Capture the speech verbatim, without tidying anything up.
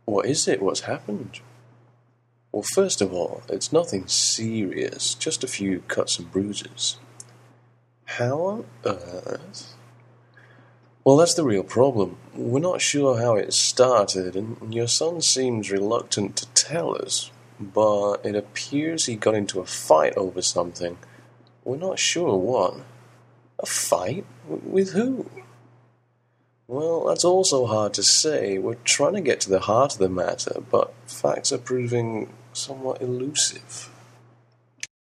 What is it? What's happened? Well, first of all, it's nothing serious, just a few cuts and bruises. How on earth? Well, that's the real problem. We're not sure how it started, and your son seems reluctant to tell us, but it appears he got into a fight over something. We're not sure what. A fight? With who? Well, that's also hard to say. We're trying to get to the heart of the matter, but facts are proving somewhat elusive.